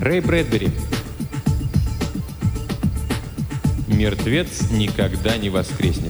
Рэй Брэдбери. Мертвец никогда не воскреснет.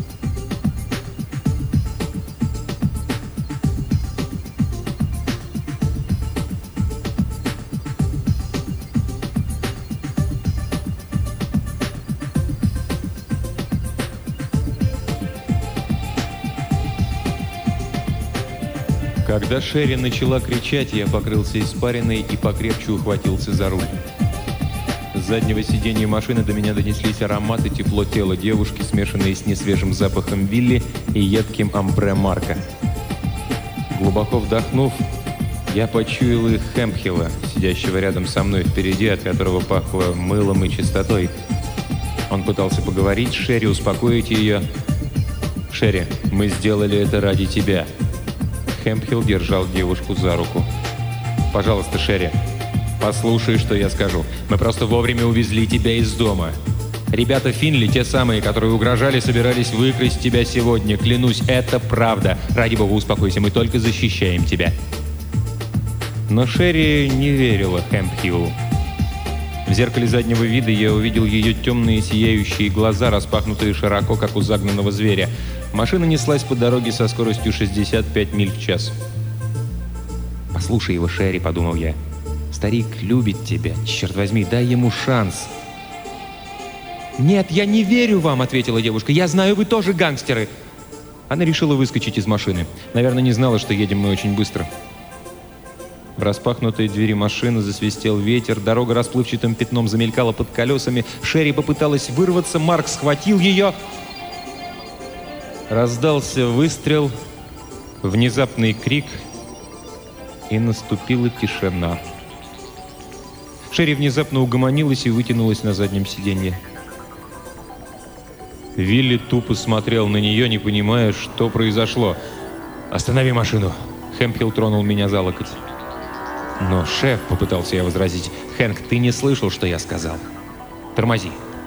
Когда Шерри начала кричать, я покрылся испариной и покрепче ухватился за руль. С заднего сиденья машины до меня донеслись ароматы, тепло тела девушки, смешанные с несвежим запахом Вилли и едким амбре Марка. Глубоко вдохнув, я почуял их Хэмпхилла, сидящего рядом со мной впереди, от которого пахло мылом и чистотой. Он пытался поговорить с Шерри, успокоить ее. «Шерри, мы сделали это ради тебя». Хэмпхилл держал девушку за руку. «Пожалуйста, Шерри, послушай, что я скажу. Мы просто вовремя увезли тебя из дома. Ребята Финли, те самые, которые угрожали, собирались выкрасть тебя сегодня. Клянусь, это правда. Ради бога, успокойся, мы только защищаем тебя». Но Шерри не верила Хэмпхиллу. В зеркале заднего вида я увидел ее темные сияющие глаза, распахнутые широко, как у загнанного зверя. Машина неслась по дороге со скоростью 65 миль в час. «Послушай его, Шерри», — подумал я. «Старик любит тебя. Черт возьми, дай ему шанс». «Нет, я не верю вам», — ответила девушка. «Я знаю, вы тоже гангстеры». Она решила выскочить из машины. Наверное, не знала, что едем мы очень быстро. В распахнутой двери машины засвистел ветер, дорога расплывчатым пятном замелькала под колесами. Шерри попыталась вырваться, Марк схватил ее. Раздался выстрел, внезапный крик, и наступила тишина. Шерри внезапно угомонилась и вытянулась на заднем сиденье. Вилли тупо смотрел на нее, не понимая, что произошло. «Останови машину!» Хэмпхилл тронул меня за локоть. «Но, шеф», — попытался я возразить, — «Хэнк, ты не слышал, что я сказал. Тормози».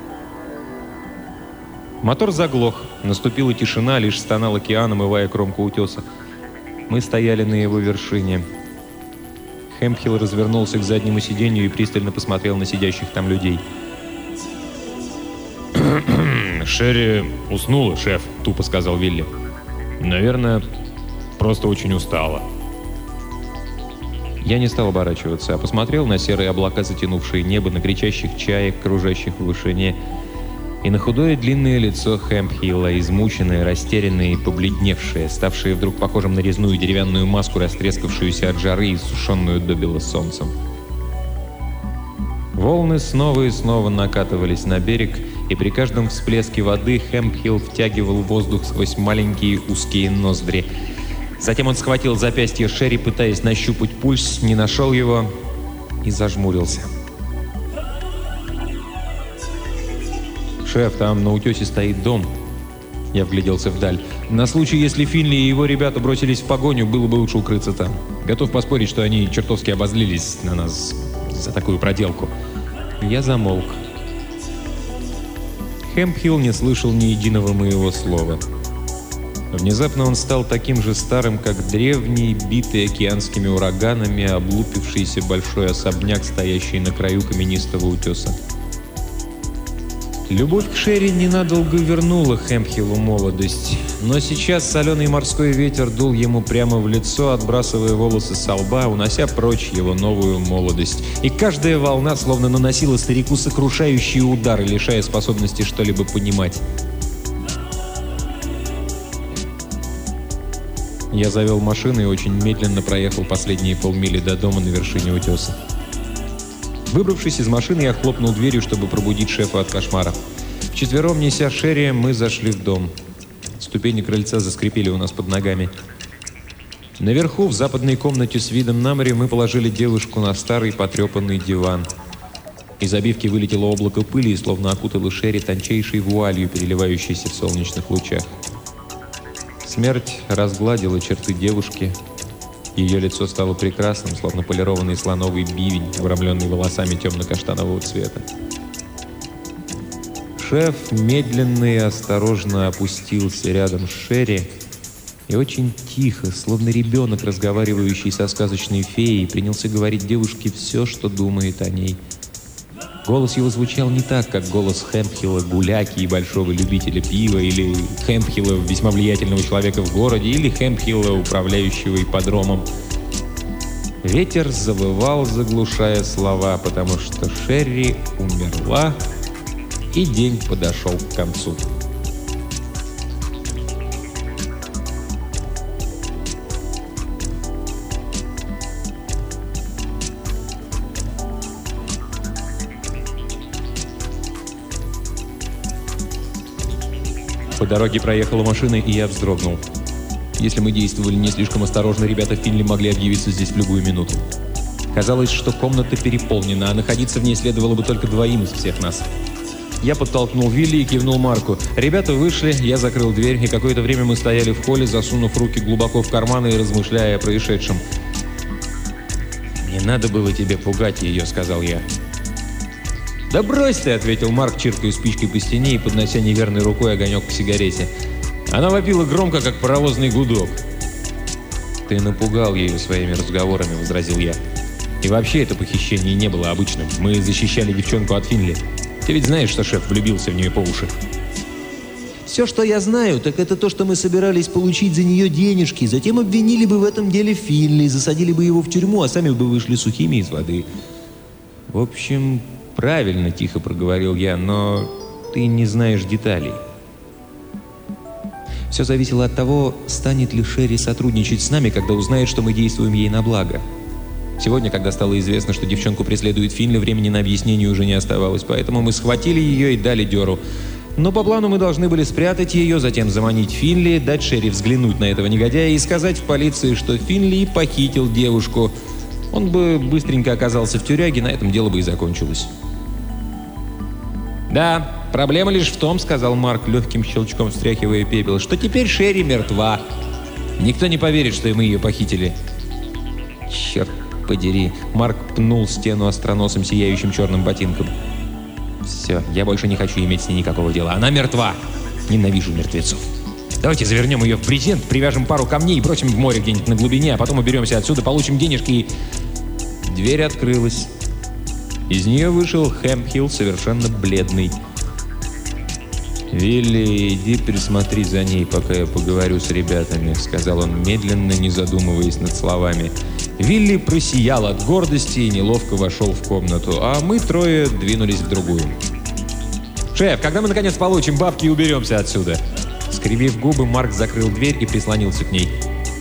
Мотор заглох. Наступила тишина, лишь стонал океан, омывая кромку утеса. Мы стояли на его вершине. Хэмпхилл развернулся к заднему сиденью и пристально посмотрел на сидящих там людей. «Шерри уснула, шеф», — тупо сказал Вилли. «Наверное, просто очень устала». Я не стал оборачиваться, а посмотрел на серые облака, затянувшие небо, на кричащих чаек, кружащих в вышине, и на худое длинное лицо Хэмпхилла, измученное, растерянное и побледневшее, ставшее вдруг похожим на резную деревянную маску, растрескавшуюся от жары и сушеную до бела солнцем. Волны снова и снова накатывались на берег, и при каждом всплеске воды Хэмпхилл втягивал воздух сквозь маленькие узкие ноздри. Затем он схватил запястье Шерри, пытаясь нащупать пульс, не нашел его и зажмурился. «Шеф, там на утесе стоит дом». Я вгляделся вдаль. «На случай, если Финли и его ребята бросились в погоню, было бы лучше укрыться там. Готов поспорить, что они чертовски обозлились на нас за такую проделку». Я замолк. Хэмпхилл не слышал ни единого моего слова. Внезапно он стал таким же старым, как древний, битый океанскими ураганами, облупившийся большой особняк, стоящий на краю каменистого утеса. Любовь к Шерри ненадолго вернула Хэмпхиллу молодость, но сейчас соленый морской ветер дул ему прямо в лицо, отбрасывая волосы со лба, унося прочь его новую молодость. И каждая волна словно наносила старику сокрушающие удары, лишая способности что-либо понимать. Я завел машину и очень медленно проехал последние полмили до дома на вершине утеса. Выбравшись из машины, я хлопнул дверью, чтобы пробудить шефа от кошмара. Вчетвером, неся Шерри, мы зашли в дом. Ступени крыльца заскрипели у нас под ногами. Наверху, в западной комнате с видом на море, мы положили девушку на старый потрепанный диван. Из обивки вылетело облако пыли и словно окутало Шерри тончайшей вуалью, переливающейся в солнечных лучах. Смерть разгладила черты девушки. Ее лицо стало прекрасным, словно полированный слоновый бивень, обрамленный волосами темно-каштанового цвета. Шеф медленно и осторожно опустился рядом с Шерри И очень тихо, словно ребенок, разговаривающий со сказочной феей, принялся говорить девушке все, что думает о ней. Голос его звучал не так, как голос Хэмпхилла, гуляки и большого любителя пива, или Хэмпхилла, весьма влиятельного человека в городе, или Хэмпхилла, управляющего ипподромом. Ветер завывал, заглушая слова, потому что Шерри умерла, и день подошел к концу. По дороге проехала машина, и я вздрогнул. Если мы действовали не слишком осторожно, ребята Финли могли объявиться здесь в любую минуту. Казалось, что комната переполнена, а находиться в ней следовало бы только двоим из всех нас. Я подтолкнул Вилли и кивнул Марку. Ребята вышли, я закрыл дверь, и какое-то время мы стояли в холле, засунув руки глубоко в карманы и размышляя о происшедшем. «Не надо было тебе пугать ее», — сказал я. «Да брось ты!» — ответил Марк, чиркая спичкой по стене и поднося неверной рукой огонек к сигарете. Она вопила громко, как паровозный гудок. «Ты напугал ее своими разговорами», — возразил я. «И вообще это похищение не было обычным. Мы защищали девчонку от Финли. Ты ведь знаешь, что шеф влюбился в нее по уши?» «Все, что я знаю, так это то, что мы собирались получить за нее денежки. Затем обвинили бы в этом деле Финли, засадили бы его в тюрьму, а сами бы вышли сухими из воды». «В общем, правильно», — тихо проговорил я, — «но ты не знаешь деталей». Все зависело от того, станет ли Шерри сотрудничать с нами, когда узнает, что мы действуем ей на благо. Сегодня, когда стало известно, что девчонку преследует Финли, времени на объяснение уже не оставалось, поэтому мы схватили ее и дали дёру. Но по плану мы должны были спрятать ее, затем заманить Финли, дать Шерри взглянуть на этого негодяя и сказать в полиции, что Финли похитил девушку. Он бы быстренько оказался в тюряге, на этом дело бы и закончилось. «Да, проблема лишь в том, — сказал Марк, легким щелчком встряхивая пепел, — что теперь Шерри мертва. Никто не поверит, что мы ее похитили». «Черт подери!» — Марк пнул стену остроносым сияющим черным ботинком. «Все, я больше не хочу иметь с ней никакого дела. Она мертва. Ненавижу мертвецов. Давайте завернем ее в брезент, привяжем пару камней и бросим в море где-нибудь на глубине, а потом уберемся отсюда, получим денежки и...» Дверь открылась. Из нее вышел Хэмпхилл, совершенно бледный. «Вилли, иди присмотри за ней, пока я поговорю с ребятами», — сказал он медленно, не задумываясь над словами. Вилли просиял от гордости и неловко вошел в комнату, а мы трое двинулись в другую. «Шеф, когда мы наконец получим бабки и уберемся отсюда?» Скривив губы, Марк закрыл дверь и прислонился к ней.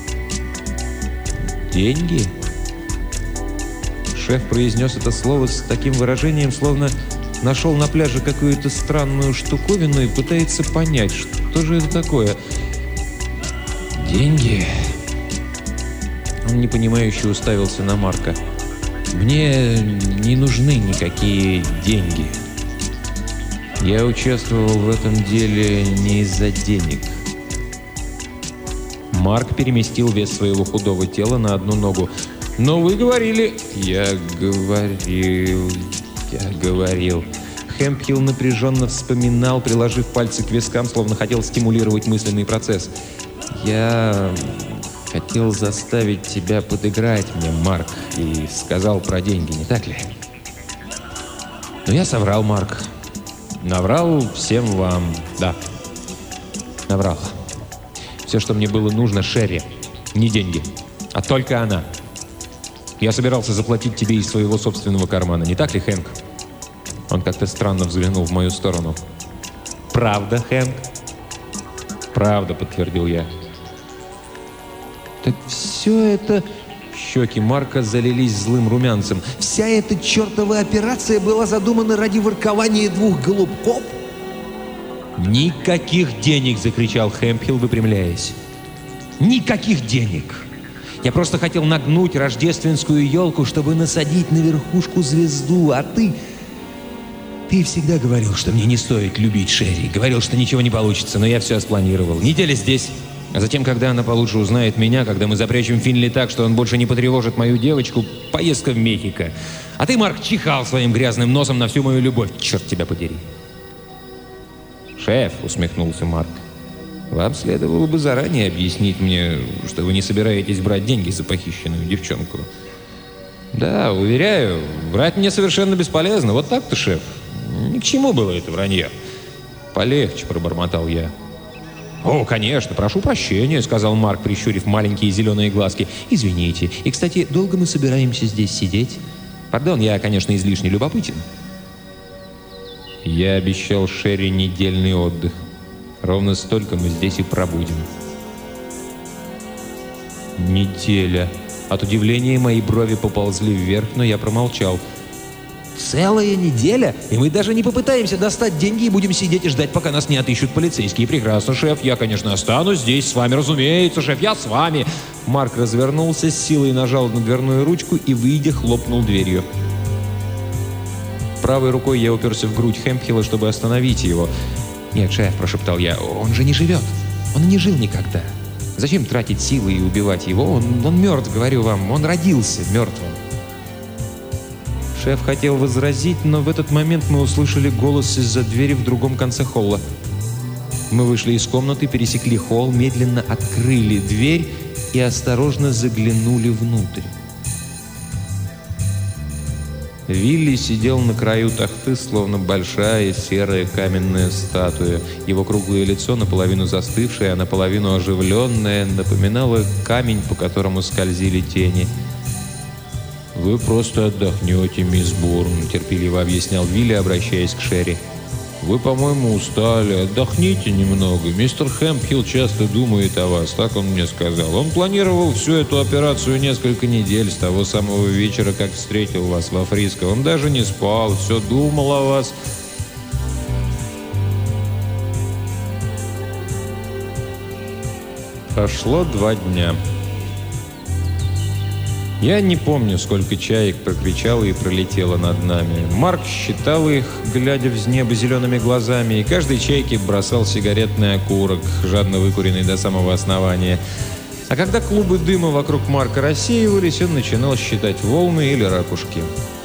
«Деньги?» Шеф произнес это слово с таким выражением, словно нашел на пляже какую-то странную штуковину и пытается понять, что же это такое. «Деньги?» Он непонимающе уставился на Марка. «Мне не нужны никакие деньги. Я участвовал в этом деле не из-за денег». Марк переместил вес своего худого тела на одну ногу. «Но вы говорили...» «Я говорил...» Хэмпхилл напряженно вспоминал, приложив пальцы к вискам, словно хотел стимулировать мысленный процесс. «Я хотел заставить тебя подыграть мне, Марк, и сказал про деньги, не так ли?» «Но я соврал, Марк. Наврал всем вам. Да, наврал. Все, что мне было нужно, Шерри. Не деньги, а только она. Я собирался заплатить тебе из своего собственного кармана. Не так ли, Хэнк?» Он как-то странно взглянул в мою сторону. «Правда, Хэнк?» «Правда», — подтвердил я. «Так все это...» Щеки Марка залились злым румянцем. «Вся эта чертова операция была задумана ради воркования двух голубков?» «Никаких денег!» — закричал Хэмпхилл, выпрямляясь. «Никаких денег! Я просто хотел нагнуть рождественскую елку, чтобы насадить на верхушку звезду, а ты... Ты всегда говорил, что мне не стоит любить Шерри. Говорил, что ничего не получится, но я все спланировал. Неделя здесь, а затем, когда она получше узнает меня, когда мы запрячем Финли так, что он больше не потревожит мою девочку, поездка в Мехико. А ты, Марк, чихал своим грязным носом на всю мою любовь. Черт тебя подери!» «Шеф», — усмехнулся Марк, — Вам следовало бы заранее объяснить мне, что вы не собираетесь брать деньги за похищенную девчонку. Да, уверяю, врать мне совершенно бесполезно. Вот так-то, шеф. Ни к чему было это вранье. Полегче, пробормотал я. «О, конечно, прошу прощения», — сказал Марк, прищурив маленькие зеленые глазки. «Извините. И, кстати, долго мы собираемся здесь сидеть? Пардон, я, конечно, излишне любопытен». Я обещал Шерри недельный отдых. Ровно столько мы здесь и пробудем. Неделя. От удивления мои брови поползли вверх, но я промолчал. «Целая неделя? И мы даже не попытаемся достать деньги и будем сидеть и ждать, пока нас не отыщут полицейские. Прекрасно, шеф. Я, конечно, останусь здесь с вами. Разумеется, шеф, я с вами». Марк развернулся, с силой нажал на дверную ручку и, выйдя, хлопнул дверью. Правой рукой я уперся в грудь Хэмпхилла, чтобы остановить его. «Нет, шеф», – прошептал я, – «он же не живет. Он не жил никогда. Зачем тратить силы и убивать его? Он мертв, говорю вам. Он родился мертвым». Шеф хотел возразить, но в этот момент мы услышали голос из-за двери в другом конце холла. Мы вышли из комнаты, пересекли холл, медленно открыли дверь и осторожно заглянули внутрь. Вилли сидел на краю тахты, словно большая серая каменная статуя. Его круглое лицо, наполовину застывшее, а наполовину оживленное, напоминало камень, по которому скользили тени. «Вы просто отдохнете, мисс Бурн», — терпеливо объяснял Вилли, обращаясь к Шерри. «Вы, по-моему, устали. Отдохните немного. Мистер Хэмпхилл часто думает о вас, так он мне сказал. Он планировал всю эту операцию несколько недель, с того самого вечера, как встретил вас во Фриско. Он даже не спал, все думал о вас». Прошло 2 дня. Я не помню, сколько чаек прокричало и пролетело над нами. Марк считал их, глядя в небо зелеными глазами, и каждой чайке бросал сигаретный окурок, жадно выкуренный до самого основания. А когда клубы дыма вокруг Марка рассеивались, он начинал считать волны или ракушки.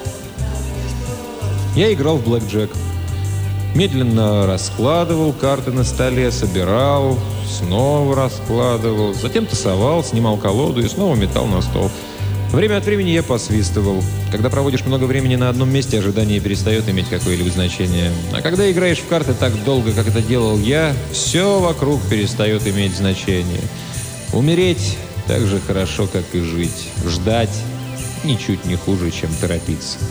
Я играл в блэкджек. Медленно раскладывал карты на столе, собирал, снова раскладывал, затем тасовал, снимал колоду и снова метал на стол. Время от времени я посвистывал. Когда проводишь много времени на одном месте, ожидание перестает иметь какое-либо значение. А когда играешь в карты так долго, как это делал я, все вокруг перестает иметь значение. Умереть так же хорошо, как и жить. Ждать ничуть не хуже, чем торопиться.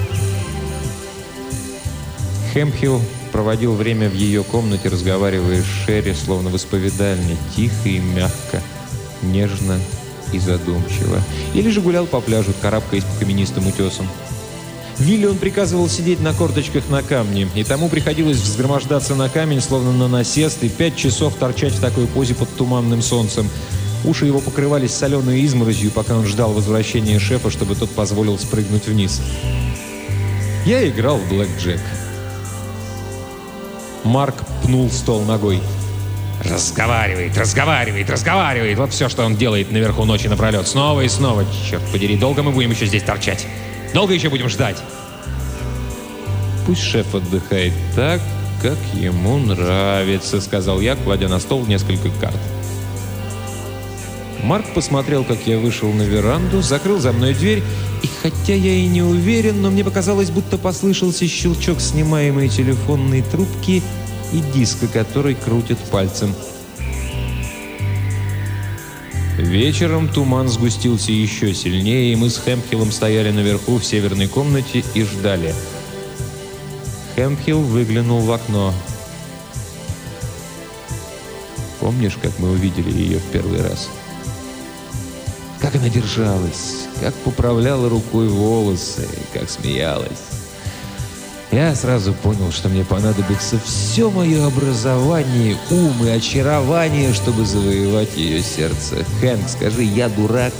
Хэмпхилл проводил время в ее комнате, разговаривая с Шерри, словно в исповедальне, тихо и мягко, нежно и задумчиво. Или же гулял по пляжу, карабкаясь по каменистым утесам. Вилли он приказывал сидеть на корточках на камне, и тому приходилось взгромождаться на камень, словно на насест, и 5 часов торчать в такой позе под туманным солнцем. Уши его покрывались соленой изморозью, пока он ждал возвращения шефа, чтобы тот позволил спрыгнуть вниз. Я играл в блэкджек. Марк пнул стол ногой. «Разговаривает, разговаривает, разговаривает! Вот все, что он делает наверху ночи напролет. Снова и снова. Черт подери, долго мы будем еще здесь торчать? Долго еще будем ждать?» «Пусть шеф отдыхает так, как ему нравится», — сказал я, кладя на стол несколько карт. Марк посмотрел, как я вышел на веранду, закрыл за мной дверь, и хотя я и не уверен, но мне показалось, будто послышался щелчок снимаемой телефонной трубки и диска, который крутит пальцем. Вечером туман сгустился еще сильнее, и мы с Хэмпхиллом стояли наверху в северной комнате и ждали. Хэмпхилл выглянул в окно. «Помнишь, как мы увидели ее в первый раз? Как она держалась, как поправляла рукой волосы, как смеялась. Я сразу понял, что мне понадобится все мое образование, ум и очарование, чтобы завоевать ее сердце. Хэнк, скажи, я дурак?»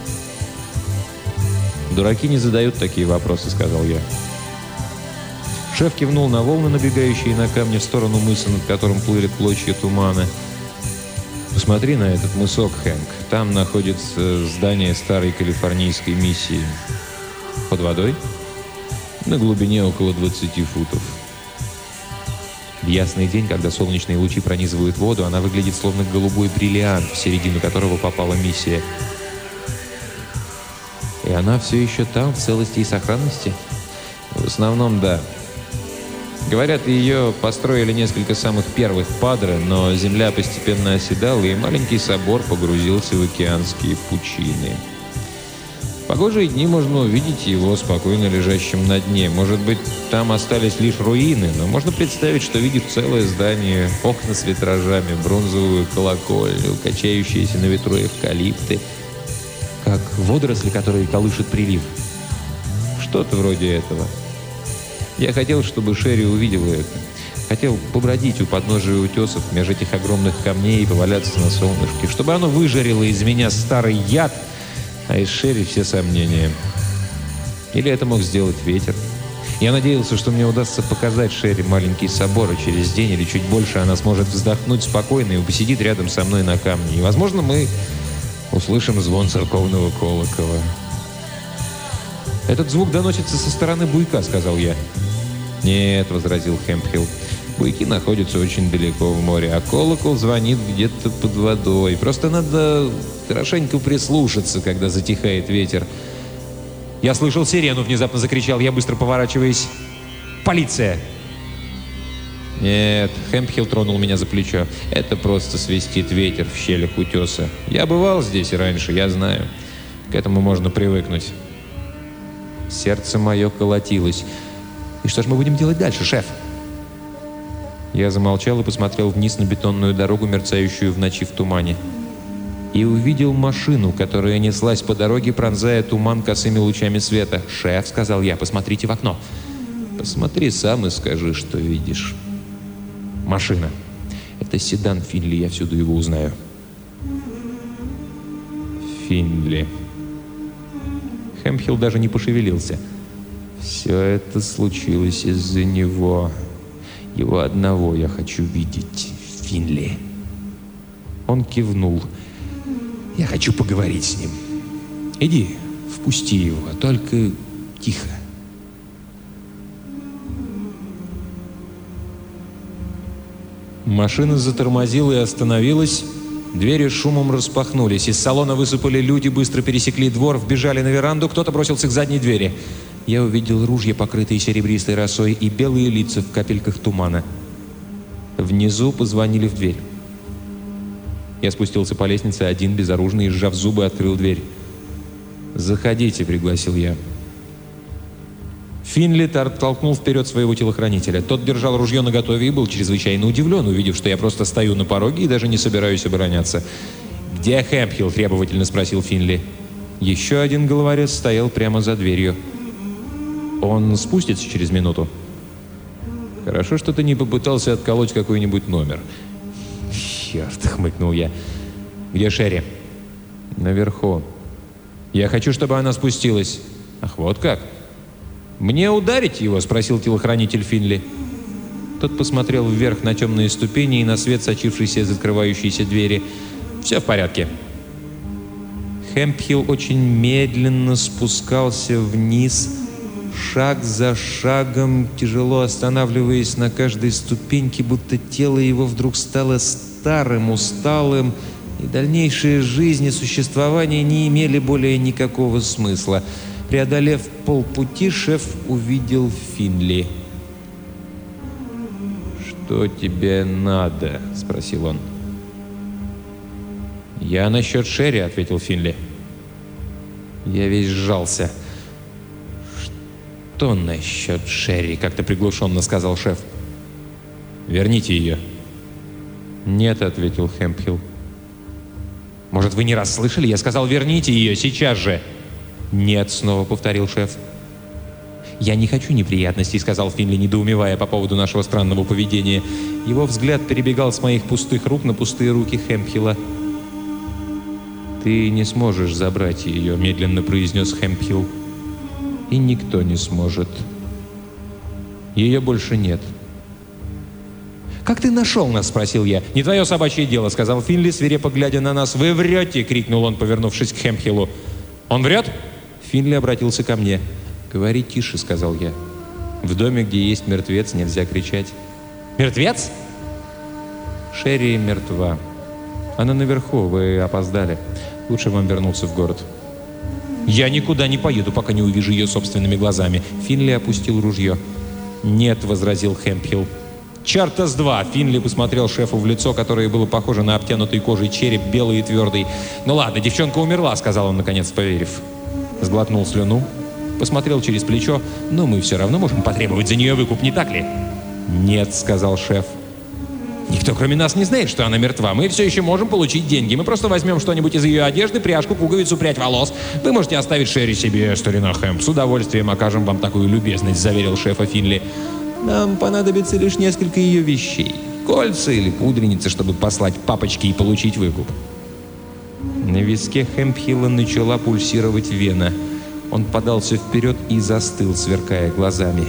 «Дураки не задают такие вопросы», — сказал я. Шеф кивнул на волны, набегающие на камни в сторону мыса, над которым плыли клочья тумана. «Посмотри на этот мысок, Хэнк. Там находится здание старой калифорнийской миссии. Под водой? На глубине около 20 футов. В ясный день, когда солнечные лучи пронизывают воду, она выглядит словно голубой бриллиант, в середину которого попала миссия. И она все еще там, в целости и сохранности? В основном, да. Говорят, ее построили несколько самых первых падре, но земля постепенно оседала, и маленький собор погрузился в океанские пучины. В погожие дни можно увидеть его спокойно лежащим на дне. Может быть, там остались лишь руины, но можно представить, что видишь целое здание, окна с витражами, бронзовую колокольню, качающиеся на ветру эвкалипты, как водоросли, которые колышет прилив. Что-то вроде этого. Я хотел, чтобы Шерри увидела это. Хотел побродить у подножия утесов между этих огромных камней и поваляться на солнышке, чтобы оно выжарило из меня старый яд, а из Шерри все сомнения. Или это мог сделать ветер. Я надеялся, что мне удастся показать Шерри маленький собор, и через день или чуть больше она сможет вздохнуть спокойно и посидит рядом со мной на камне. И, возможно, мы услышим звон церковного колокола. «Этот звук доносится со стороны буйка», — сказал я. «Нет», — возразил Хэмпхилл. «Буйки находятся очень далеко в море, а колокол звонит где-то под водой. Просто надо хорошенько прислушаться, когда затихает ветер». «Я слышал сирену», — внезапно закричал я, быстро поворачиваясь. «Полиция!» «Нет», — Хэмпхилл тронул меня за плечо. «Это просто свистит ветер в щелях утеса. Я бывал здесь и раньше, я знаю. К этому можно привыкнуть». Сердце мое колотилось. «И что же мы будем делать дальше, шеф?» Я замолчал и посмотрел вниз на бетонную дорогу, мерцающую в ночи в тумане. И увидел машину, которая неслась по дороге, пронзая туман косыми лучами света. «Шеф», — сказал я, — «посмотрите в окно». «Посмотри сам и скажи, что видишь». Машина. Это седан Финли, я всюду его узнаю. Финли. Хэмпхилл даже не пошевелился. Все это случилось из-за него. Его одного я хочу видеть. Финли. Он кивнул. Я хочу поговорить с ним. Иди, впусти его, только тихо. Машина затормозила и остановилась. Двери шумом распахнулись. Из салона высыпали люди, быстро пересекли двор, вбежали на веранду. Кто-то бросился к задней двери. Я увидел ружья, покрытые серебристой росой, и белые лица в капельках тумана. Внизу позвонили в дверь. Я спустился по лестнице один, безоружный, и, сжав зубы, открыл дверь. «Заходите», — пригласил я. Финли толкнул вперед своего телохранителя. Тот держал ружье наготове и был чрезвычайно удивлен, увидев, что я просто стою на пороге и даже не собираюсь обороняться. «Где Хэмпхилл?» — требовательно спросил Финли. Еще один головорез стоял прямо за дверью. «Он спустится через минуту». «Хорошо, что ты не попытался отколоть какой-нибудь номер». «Черт!» — хмыкнул я. «Где Шерри?» «Наверху». «Я хочу, чтобы она спустилась». «Ах, вот как?» «Мне ударить его?» — спросил телохранитель Финли. Тот посмотрел вверх на темные ступени и на свет, сочившийся из открывающейся двери. «Все в порядке». Хэмпхилл очень медленно спускался вниз, шаг за шагом, тяжело останавливаясь на каждой ступеньке, будто тело его вдруг стало старым, усталым, и дальнейшие жизни существования не имели более никакого смысла. Преодолев полпути, шеф увидел Финли. «Что тебе надо?» — спросил он. «Я насчет Шерри», — ответил Финли. Я весь сжался. «Что насчет Шерри?» — как-то приглушенно сказал шеф. «Верните ее». «Нет», — ответил Хэмпхилл. «Может, вы не раз слышали? Я сказал, верните ее сейчас же». «Нет», — снова повторил шеф. «Я не хочу неприятностей», — сказал Финли, недоумевая по поводу нашего странного поведения. Его взгляд перебегал с моих пустых рук на пустые руки Хэмпхилла. «Ты не сможешь забрать ее», — медленно произнес Хэмпхилл. «И никто не сможет. Ее больше нет». «Как ты нашел нас?» — спросил я. «Не твое собачье дело», — сказал Финли, свирепо глядя на нас. «Вы врете!» — крикнул он, повернувшись к Хэмпхиллу. «Он врет?» Финли обратился ко мне. «Говори тише», — сказал я. «В доме, где есть мертвец, нельзя кричать». Мертвец? Шерри мертва. Она наверху, вы опоздали. Лучше вам вернуться в город. Я никуда не поеду, пока не увижу ее собственными глазами. Финли опустил ружье. Нет, возразил Хэмпхилл. «Чарта с два!» Финли посмотрел шефу в лицо, которое было похоже на обтянутый кожей череп, белый и твердый. «Ну ладно, девчонка умерла», — сказал он, наконец поверив. Сглотнул слюну, посмотрел через плечо. «Но мы все равно можем потребовать за нее выкуп, не так ли?» «Нет», — сказал шеф. «Никто, кроме нас, не знает, что она мертва. Мы все еще можем получить деньги. Мы просто возьмем что-нибудь из ее одежды, пряжку, пуговицу, прядь волос. Вы можете оставить Шерри себе, старина Хэм. С удовольствием окажем вам такую любезность», — заверил шефа Финли. «Нам понадобится лишь несколько ее вещей. Кольца или пудреницы, чтобы послать папочке и получить выкуп». На виске Хэмпхилла начала пульсировать вена. Он подался вперед и застыл, сверкая глазами.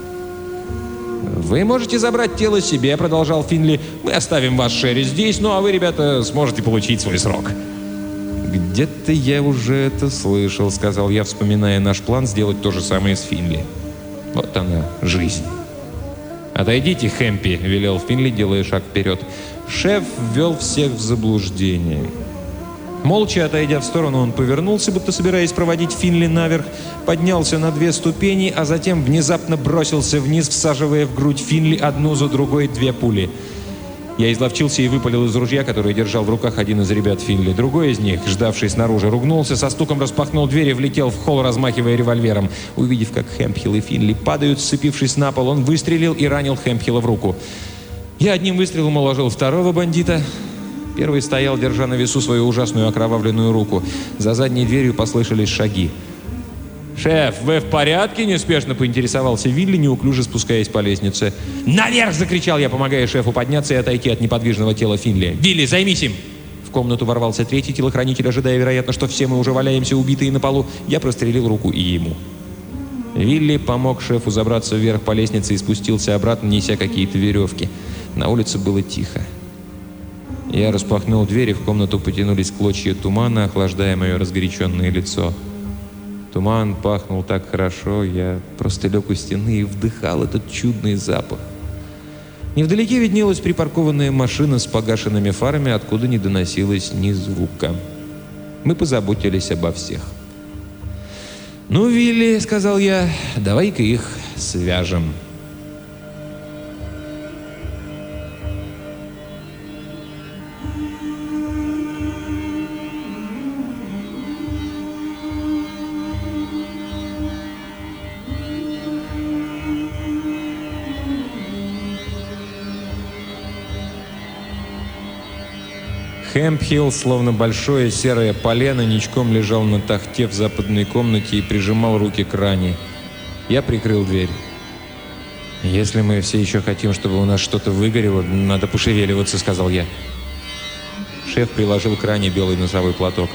«Вы можете забрать тело себе», — продолжал Финли. «Мы оставим вас, Шерри, здесь, ну а вы, ребята, сможете получить свой срок». «Где-то я уже это слышал», — сказал я, вспоминая наш план сделать то же самое с Финли. «Вот она, жизнь». «Отойдите, Хэмпи», — велел Финли, делая шаг вперед. Шеф ввел всех в заблуждение. Молча отойдя в сторону, он повернулся, будто собираясь проводить Финли наверх, поднялся на 2 ступени, а затем внезапно бросился вниз, всаживая в грудь Финли одну за другой 2 пули. Я изловчился и выпалил из ружья, которое держал в руках один из ребят Финли. Другой из них, ждавший снаружи, ругнулся, со стуком распахнул дверь и влетел в холл, размахивая револьвером. Увидев, как Хэмпхилл и Финли падают, сцепившись на пол, он выстрелил и ранил Хэмпхилла в руку. Я одним выстрелом уложил второго бандита. Первый стоял, держа на весу свою ужасную окровавленную руку. За задней дверью послышались шаги. «Шеф, вы в порядке?» — неспешно поинтересовался Вилли, неуклюже спускаясь по лестнице. «Наверх!» — закричал я, помогая шефу подняться и отойти от неподвижного тела Финли. «Вилли, займись им!» В комнату ворвался третий телохранитель, ожидая, вероятно, что все мы уже валяемся убитые на полу. Я прострелил руку и ему. Вилли помог шефу забраться вверх по лестнице и спустился обратно, неся какие-то веревки. На улице было тихо. Я распахнул дверь, и в комнату потянулись клочья тумана, охлаждая мое разгоряченное лицо. Туман пахнул так хорошо, я просто лег у стены и вдыхал этот чудный запах. Невдалеке виднелась припаркованная машина с погашенными фарами, откуда не доносилось ни звука. Мы позаботились обо всех. «Ну, Вилли, — сказал я, — давай-ка их свяжем». Хэмпхилл, словно большое серое полено, ничком лежал на тахте в западной комнате и прижимал руки к ране. Я прикрыл дверь. «Если мы все еще хотим, чтобы у нас что-то выгорело, надо пошевеливаться», — сказал я. Шеф приложил к ране белый носовой платок.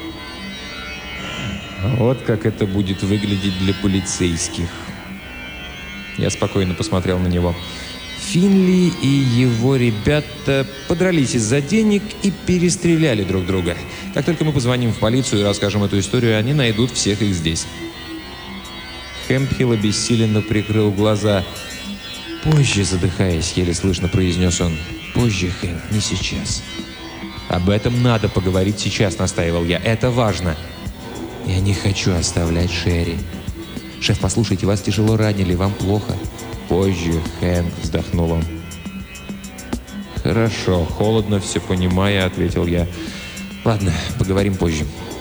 «Вот как это будет выглядеть для полицейских». Я спокойно посмотрел на него. Финли и его ребята подрались из-за денег и перестреляли друг друга. Как только мы позвоним в полицию и расскажем эту историю, они найдут всех их здесь. Хэмпхилл обессиленно прикрыл глаза. «Позже», задыхаясь, еле слышно произнес он. «Позже, Хэнк, не сейчас». «Об этом надо поговорить сейчас», — настаивал я. «Это важно». «Я не хочу оставлять Шерри». «Шеф, послушайте, вас тяжело ранили, вам плохо». «Позже, Хэнк», — вздохнул он. «Хорошо, холодно, все понимая», — ответил я. «Ладно, поговорим позже».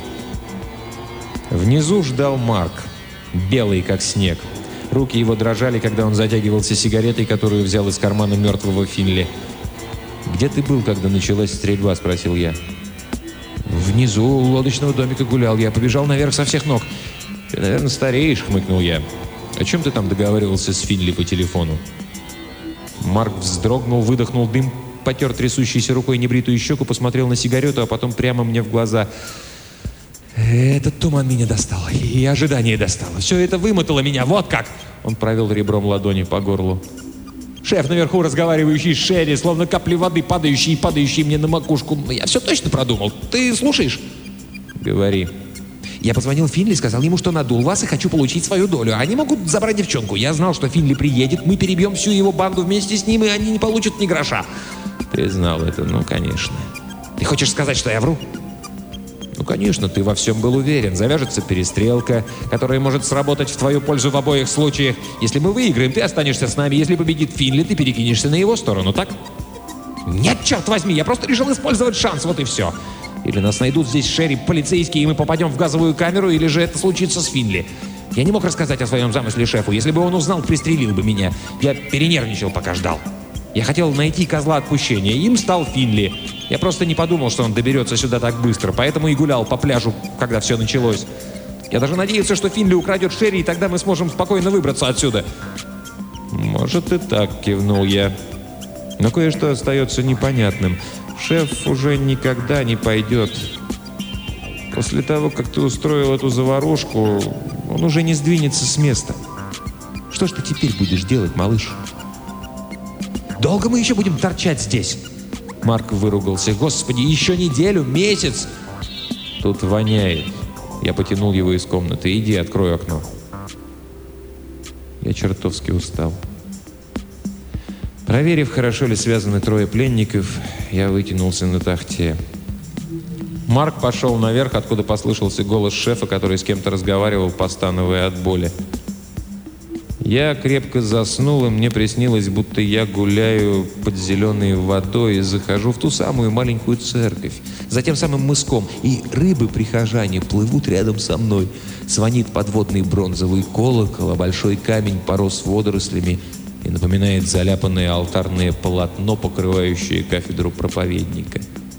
Внизу ждал Марк, белый как снег. Руки его дрожали, когда он затягивался сигаретой, которую взял из кармана мертвого Финли. «Где ты был, когда началась стрельба?» — спросил я. «Внизу у лодочного домика гулял. Я побежал наверх со всех ног». «Ты, наверное, стареешь», — хмыкнул я. «О чем ты там договаривался с Финли по телефону?» Марк вздрогнул, выдохнул дым, потер трясущейся рукой небритую щеку, посмотрел на сигарету, а потом прямо мне в глаза. «Этот туман меня достал, и ожидание достало. Все это вымотало меня, вот как!» Он провел ребром ладони по горлу. «Шеф наверху, разговаривающий с Шерри, словно капли воды, падающие и падающие мне на макушку. Я все точно продумал. Ты слушаешь?» «Говори». Я позвонил Финли, сказал ему, что надул вас и хочу получить свою долю. Они могут забрать девчонку. Я знал, что Финли приедет, мы перебьем всю его банду вместе с ним, и они не получат ни гроша». «Ты знал это, ну, конечно». «Ты хочешь сказать, что я вру?» «Ну, конечно, ты во всем был уверен. Завяжется перестрелка, которая может сработать в твою пользу в обоих случаях. Если мы выиграем, ты останешься с нами. Если победит Финли, ты перекинешься на его сторону, так?» «Нет, черт возьми, я просто решил использовать шанс, вот и все. Или нас найдут здесь Шерри, полицейские, и мы попадем в газовую камеру, или же это случится с Финли. Я не мог рассказать о своем замысле шефу. Если бы он узнал, пристрелил бы меня. Я перенервничал, пока ждал. Я хотел найти козла отпущения. Им стал Финли. Я просто не подумал, что он доберется сюда так быстро, поэтому и гулял по пляжу, когда все началось. Я даже надеялся, что Финли украдет Шерри, и тогда мы сможем спокойно выбраться отсюда». «Может и так», — кивнул я. «Но кое-что остается непонятным. Шеф уже никогда не пойдет. После того, как ты устроил эту заварушку, он уже не сдвинется с места. Что ж ты теперь будешь делать, малыш?» «Долго мы еще будем торчать здесь?» Марк выругался. «Господи, еще неделю, месяц!» «Тут воняет». Я потянул его из комнаты. «Иди, открой окно». Я чертовски устал. Проверив, хорошо ли связаны трое пленников, я вытянулся на тахте. Марк пошел наверх, откуда послышался голос шефа, который с кем-то разговаривал, постановая от боли. Я крепко заснул, и мне приснилось, будто я гуляю под зеленой водой и захожу в ту самую маленькую церковь, за тем самым мыском, и рыбы-прихожане плывут рядом со мной. Звонит подводный бронзовый колокол, а большой камень порос водорослями и напоминает заляпанное алтарное полотно, покрывающее кафедру проповедника.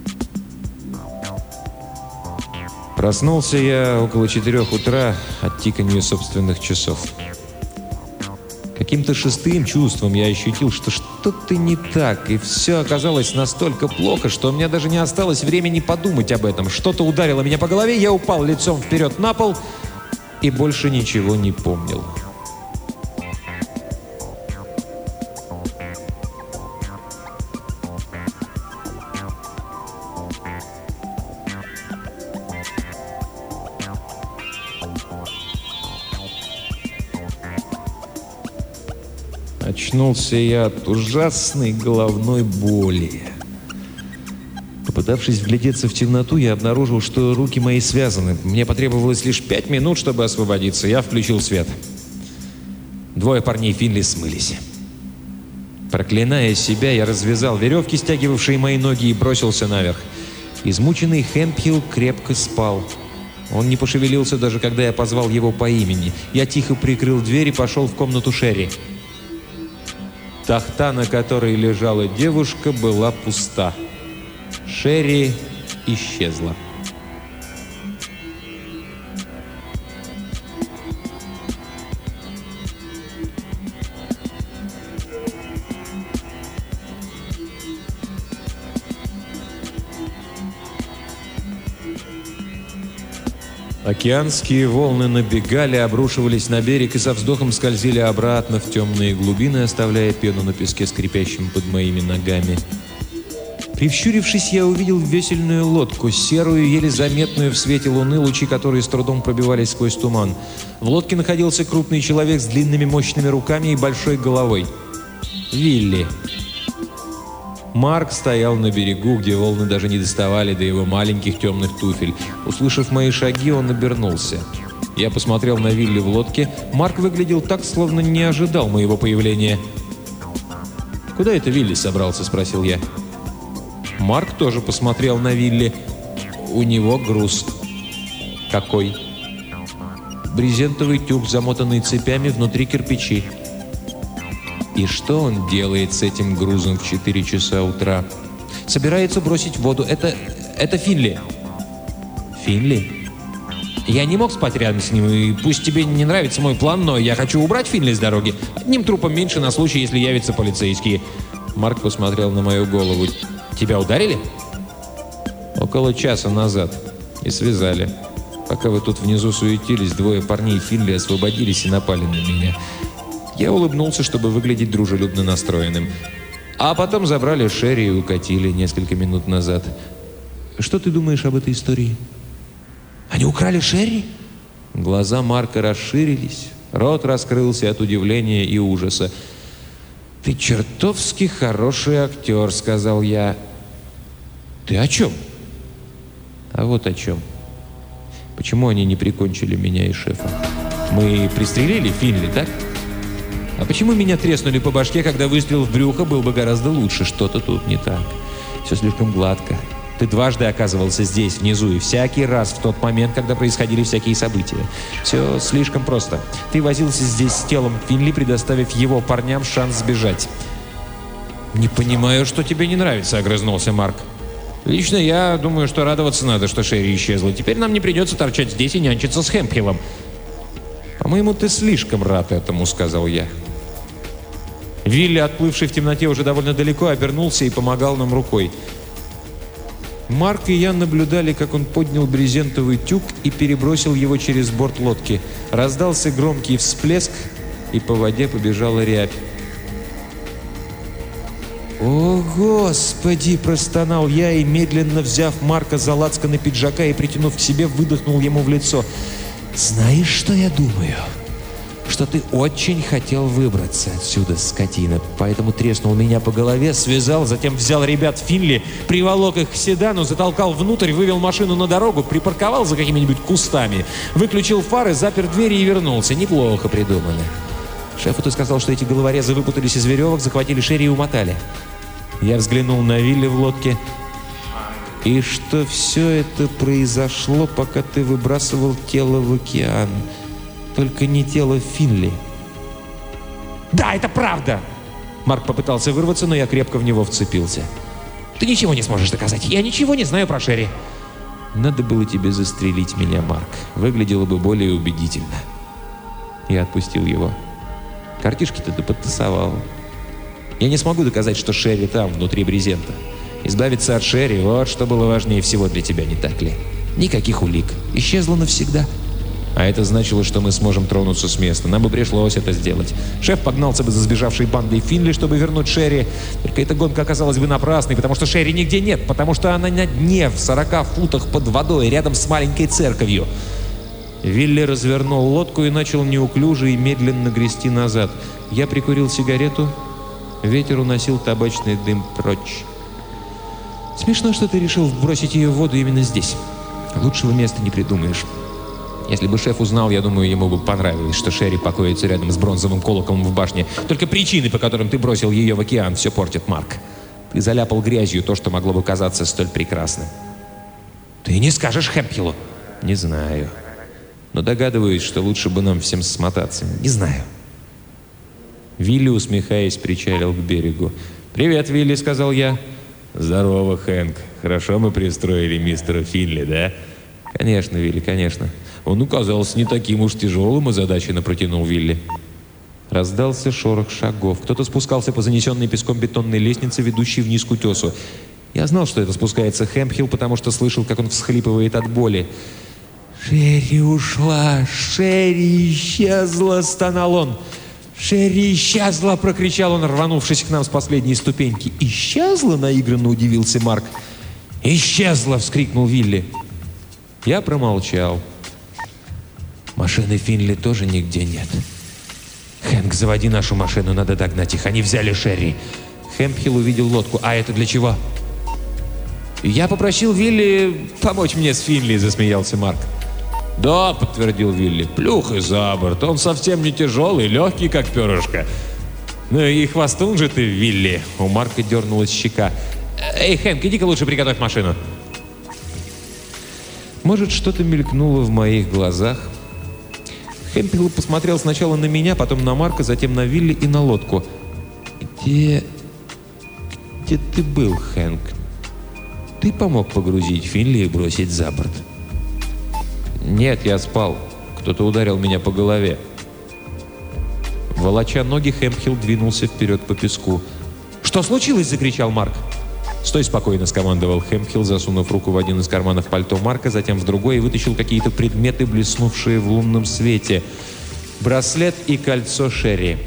Проснулся я около 4 утра от тиканья собственных часов. Каким-то шестым чувством я ощутил, что что-то не так, и все оказалось настолько плохо, что у меня даже не осталось времени подумать об этом. Что-то ударило меня по голове, я упал лицом вперед на пол и больше ничего не помнил. Очнулся я от ужасной головной боли. Попытавшись вглядеться в темноту, я обнаружил, что руки мои связаны. Мне потребовалось лишь 5 минут, чтобы освободиться. Я включил свет. 2 парней Финли смылись. Проклиная себя, я развязал веревки, стягивавшие мои ноги, и бросился наверх. Измученный Хэмпхилл крепко спал. Он не пошевелился, даже когда я позвал его по имени. Я тихо прикрыл дверь и пошел в комнату Шерри. Тахта, на которой лежала девушка, была пуста. Шерри исчезла. Океанские волны набегали, обрушивались на берег и со вздохом скользили обратно в темные глубины, оставляя пену на песке, скрипящем под моими ногами. Прищурившись, я увидел весельную лодку, серую, еле заметную в свете луны, лучи которой с трудом пробивались сквозь туман. В лодке находился крупный человек с длинными мощными руками и большой головой. Вилли. Марк стоял на берегу, где волны даже не доставали до его маленьких темных туфель. Услышав мои шаги, он обернулся. Я посмотрел на Вилли в лодке. Марк выглядел так, словно не ожидал моего появления. «Куда это Вилли собрался?» – спросил я. Марк тоже посмотрел на Вилли. У него груз. «Какой?» «Брезентовый тюк, замотанный цепями, внутри кирпичи». И что он делает с этим грузом в 4 часа утра? Собирается бросить в воду. Это Финли. Финли? Я не мог спать рядом с ним, и пусть тебе не нравится мой план, но я хочу убрать Финли с дороги. Одним трупом меньше на случай, если явятся полицейские. Марк посмотрел на мою голову. Тебя ударили? Около часа назад. И связали. Пока вы тут внизу суетились, 2 парней Финли освободились и напали на меня. Я улыбнулся, чтобы выглядеть дружелюбно настроенным. А потом забрали Шерри и укатили несколько минут назад. Что ты думаешь об этой истории? Они украли Шерри? Глаза Марка расширились, рот раскрылся от удивления и ужаса. «Ты чертовски хороший актер», — сказал я. «Ты о чем?» «А вот о чем. Почему они не прикончили меня и шефа? Мы пристрелили Финли, так? А почему меня треснули по башке, когда выстрел в брюхо был бы гораздо лучше? Что-то тут не так. Все слишком гладко. Ты дважды оказывался здесь, внизу, и всякий раз в тот момент, когда происходили всякие события. Все слишком просто. Ты возился здесь с телом Финли, предоставив его парням шанс сбежать». «Не понимаю, что тебе не нравится», — огрызнулся Марк. «Лично я думаю, что радоваться надо, что Шерри исчезла. Теперь нам не придется торчать здесь и нянчиться с Хэмпхиллом». «По-моему, ты слишком рад этому», — сказал я. Вилли, отплывший в темноте уже довольно далеко, обернулся и помогал нам рукой. Марк и я наблюдали, как он поднял брезентовый тюк и перебросил его через борт лодки. Раздался громкий всплеск, и по воде побежала рябь. «О, Господи!» – простонал я и, медленно взяв Марка за лацканы пиджака и притянув к себе, выдохнул ему в лицо. «Знаешь, что я думаю? Что ты очень хотел выбраться отсюда, скотина, поэтому треснул меня по голове, связал, затем взял ребят Финли, приволок их к седану, затолкал внутрь, вывел машину на дорогу, припарковал за какими-нибудь кустами, выключил фары, запер двери и вернулся. Неплохо придумано. Шефу ты сказал, что эти головорезы выпутались из веревок, захватили Шерри и умотали. Я взглянул на Вилли в лодке, и что все это произошло, пока ты выбрасывал тело в океан. Только не тело Финли». «Да, это правда!» Марк попытался вырваться, но я крепко в него вцепился. «Ты ничего не сможешь доказать. Я ничего не знаю про Шерри». «Надо было тебе застрелить меня, Марк. Выглядело бы более убедительно». Я отпустил его. «Картишки-то ты подтасовал. Я не смогу доказать, что Шерри там, внутри брезента. Избавиться от Шерри — вот что было важнее всего для тебя, не так ли? Никаких улик. Исчезла навсегда». А это значило, что мы сможем тронуться с места. Нам бы пришлось это сделать. Шеф погнался бы за сбежавшей бандой Финли, чтобы вернуть Шерри. Только эта гонка оказалась бы напрасной, потому что Шерри нигде нет, потому что она на дне, в 40 футах под водой, рядом с маленькой церковью. Вилли развернул лодку и начал неуклюже и медленно грести назад. Я прикурил сигарету. Ветер уносил табачный дым прочь. «Смешно, что ты решил бросить ее в воду именно здесь. Лучшего места не придумаешь. Если бы шеф узнал, я думаю, ему бы понравилось, что Шерри покоится рядом с бронзовым колоколом в башне. Только причины, по которым ты бросил ее в океан, все портит, Марк. Ты заляпал грязью то, что могло бы казаться столь прекрасным». «Ты не скажешь Хэмпхиллу?» «Не знаю. Но догадываюсь, что лучше бы нам всем смотаться. Не знаю». Вилли, усмехаясь, причалил к берегу. «Привет, Вилли», — сказал я. «Здорово, Хэнк. Хорошо мы пристроили мистера Финли, да?» «Конечно, Вилли, конечно». «Он оказался не таким уж тяжелым», — озадаченно протянул Вилли. Раздался шорох шагов. Кто-то спускался по занесенной песком бетонной лестнице, ведущей вниз к утесу. Я знал, что это спускается Хэмпхилл, потому что слышал, как он всхлипывает от боли. «Шерри ушла! Шерри исчезла!» — стонал он. «Шерри исчезла!» — прокричал он, рванувшись к нам с последней ступеньки. «Исчезла?» — наигранно удивился Марк. «Исчезла!» — вскрикнул Вилли. Я промолчал. «Машины Финли тоже нигде нет. Хэнк, заводи нашу машину, надо догнать их. Они взяли Шерри». Хэмпхилл увидел лодку. «А это для чего?» «Я попросил Вилли помочь мне с Финли», — засмеялся Марк. «Да», — подтвердил Вилли, — «плюхай за борт. Он совсем не тяжелый, легкий, как перышко». «Ну и хвостун же ты, Вилли!» У Марка дернулась щека. «Эй, Хэнк, иди-ка лучше приготовь машину». Может, что-то мелькнуло в моих глазах. Хэмпхилл посмотрел сначала на меня, потом на Марка, затем на Вилли и на лодку. «Где ты был, Хэнк? Ты помог погрузить Финли и бросить за борт?» «Нет, я спал. Кто-то ударил меня по голове». Волоча ноги, Хэмпхилл двинулся вперед по песку. «Что случилось?» — закричал Марк. «Стой спокойно», — скомандовал Хэмпхилл, засунув руку в один из карманов пальто Марка, затем в другой, и вытащил какие-то предметы, блеснувшие в лунном свете. Браслет и кольцо Шерри.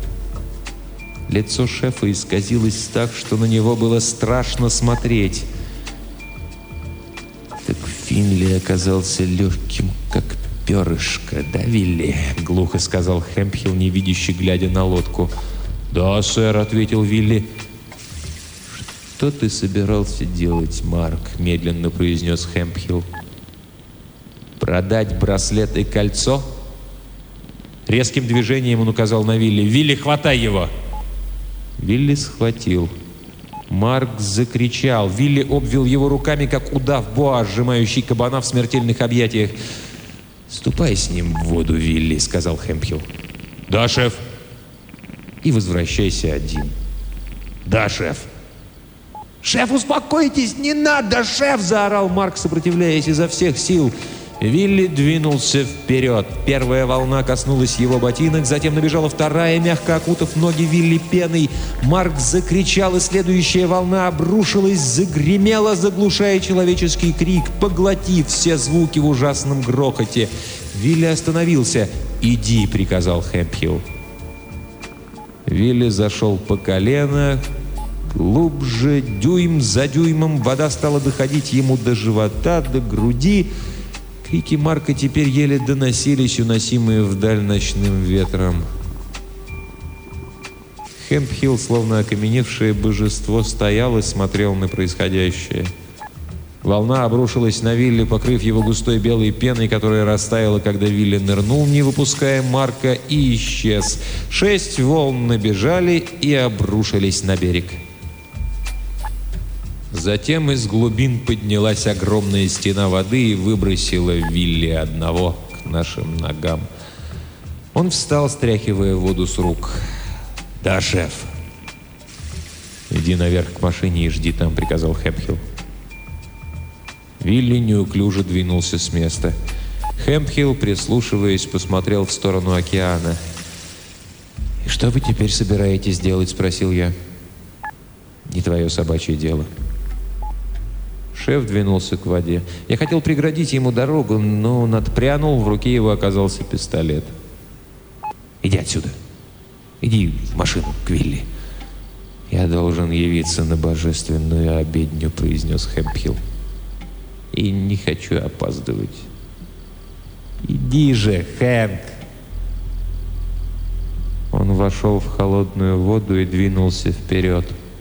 Лицо шефа исказилось так, что на него было страшно смотреть. «Так Финли оказался легким, как перышко, да, Вилли?» — глухо сказал Хэмпхилл, невидящий, глядя на лодку. «Да, сэр», — ответил Вилли. «Что ты собирался делать, Марк?» — медленно произнес Хэмпхилл. «Продать браслет и кольцо?» Резким движением он указал на Вилли. «Вилли, хватай его!» Вилли схватил. Марк закричал. Вилли обвил его руками, как удав боа, сжимающий кабана в смертельных объятиях. «Ступай с ним в воду, Вилли», — сказал Хэмпхилл. «Да, шеф». «И возвращайся один». «Да, шеф». «Шеф, успокойтесь! Не надо, шеф!» — заорал Марк, сопротивляясь изо всех сил. Вилли двинулся вперед. Первая волна коснулась его ботинок, затем набежала вторая, мягко окутав ноги Вилли пеной. Марк закричал, и следующая волна обрушилась, загремела, заглушая человеческий крик, поглотив все звуки в ужасном грохоте. Вилли остановился. «Иди», — приказал Хэмпхилл. Вилли зашел по колено. Глубже, дюйм за дюймом, вода стала доходить ему до живота, до груди. Крики Марка теперь еле доносились, уносимые вдаль ночным ветром. Хэмпхилл, словно окаменевшее божество, стоял и смотрел на происходящее. Волна обрушилась на Вилли, покрыв его густой белой пеной, которая растаяла, когда Вилли нырнул, не выпуская Марка, и исчез. 6 волн набежали и обрушились на берег. Затем из глубин поднялась огромная стена воды и выбросила Вилли одного к нашим ногам. Он встал, стряхивая воду с рук. «Да, шеф». «Иди наверх к машине и жди там», — приказал Хэмпхилл. Вилли неуклюже двинулся с места. Хэмпхилл, прислушиваясь, посмотрел в сторону океана. «И что вы теперь собираетесь делать?» — спросил я. «Не твое собачье дело». Шеф двинулся к воде. Я хотел преградить ему дорогу, но он отпрянул, в руке его оказался пистолет. «Иди отсюда. Иди в машину к Вилли». «Я должен явиться на божественную обедню», — произнес Хэмпхилл. «И не хочу опаздывать». «Иди же, Хэнк!» Он вошел в холодную воду и двинулся вперед.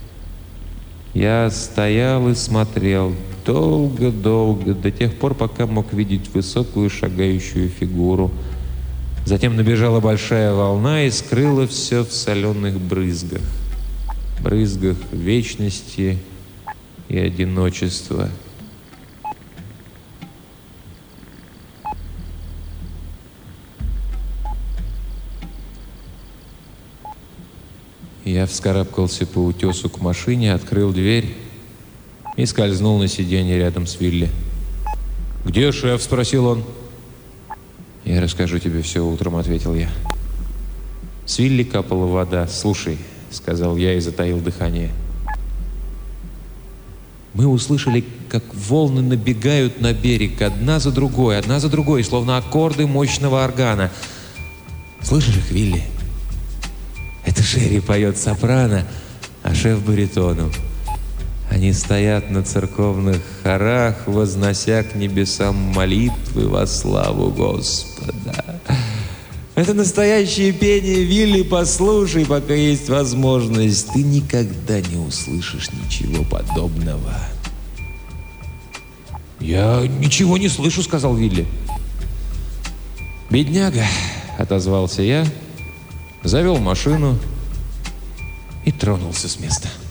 Я стоял и смотрел долго-долго, до тех пор, пока мог видеть высокую шагающую фигуру. Затем набежала большая волна и скрыла все в соленых брызгах. Брызгах вечности и одиночества. Я вскарабкался по утесу к машине, открыл дверь и скользнул на сиденье рядом с Вилли. «Где шеф?» — спросил он. «Я расскажу тебе все утром», — ответил я. С Вилли капала вода. «Слушай», — сказал я и затаил дыхание. Мы услышали, как волны набегают на берег, одна за другой, словно аккорды мощного органа. «Слышишь их, Вилли? Это Шерри поет сопрано, а шеф баритоном. Они стоят на церковных хорах, вознося к небесам молитвы во славу Господа. Это настоящее пение, Вилли, послушай, пока есть возможность. Ты никогда не услышишь ничего подобного». «Я ничего не слышу», — сказал Вилли. «Бедняга», — отозвался я, завел машину и тронулся с места.